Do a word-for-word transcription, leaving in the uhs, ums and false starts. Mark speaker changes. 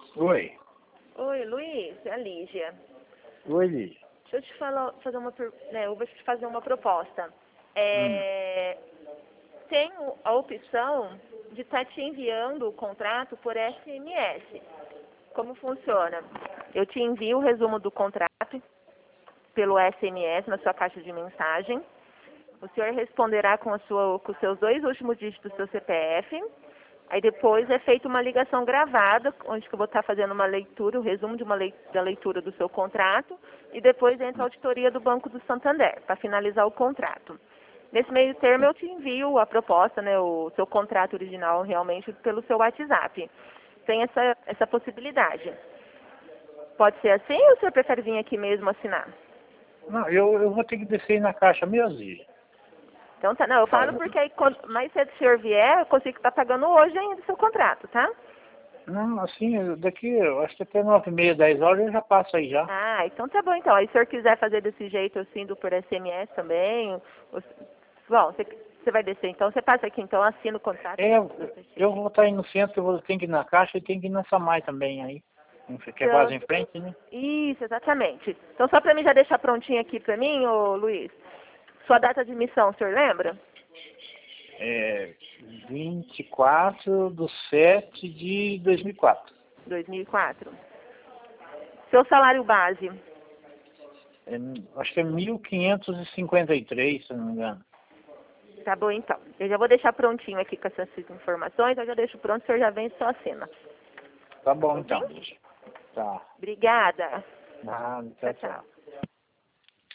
Speaker 1: Oi.
Speaker 2: Oi, Luiz, é a Lígia.
Speaker 1: Oi, Lígia.
Speaker 2: Deixa eu te falar, fazer uma, per- né, eu vou te fazer uma proposta. É, Tenho a opção de estar te enviando o contrato por S M S. Como funciona? Eu te envio o resumo do contrato pelo S M S na sua caixa de mensagem. O senhor responderá com, a sua, com os seus dois últimos dígitos do seu C P F. Aí depois é feita uma ligação gravada, onde que eu vou estar fazendo uma leitura, o resumo de uma lei, da leitura do seu contrato, e depois entra a auditoria do Banco do Santander, para finalizar o contrato. Nesse meio termo eu te envio a proposta, né, o seu contrato original realmente pelo seu WhatsApp. Tem essa, essa possibilidade. Pode ser assim ou o senhor prefere vir aqui mesmo assinar?
Speaker 1: Não, eu, eu vou ter que descer aí na caixa mesmo, Lígia.
Speaker 2: Então tá, não, eu falo porque aí quando mais cedo o senhor vier, eu consigo estar pagando hoje ainda o seu contrato, tá?
Speaker 1: Não, assim, eu- daqui, eu acho que até nove e meia, dez horas eu já passo aí já.
Speaker 2: Ah, então tá bom então. Aí se o senhor quiser fazer desse jeito assim, do por S M S também, os- bom, você, você vai descer então, você passa aqui então, assina o contrato.
Speaker 1: É, eu vou estar aí no centro, eu vou, tenho que ir na caixa e tenho que ir na Samai também aí. Que é quase em frente, né?
Speaker 2: Isso, exatamente. Então só pra mim já deixar prontinho aqui pra mim, ô Luiz, sua data de missão, o senhor lembra?
Speaker 1: É vinte e quatro de sete de dois mil e quatro.
Speaker 2: dois mil e quatro. Seu salário base?
Speaker 1: É, acho que é mil quinhentos e cinquenta e três, se não me engano.
Speaker 2: Tá bom então. Eu já vou deixar prontinho aqui com essas informações, eu já deixo pronto, o senhor já vem e só assina.
Speaker 1: Tá bom então. Tá.
Speaker 2: Obrigada.
Speaker 1: Nada,
Speaker 2: Tchau,
Speaker 1: tchau, tchau.
Speaker 2: tchau.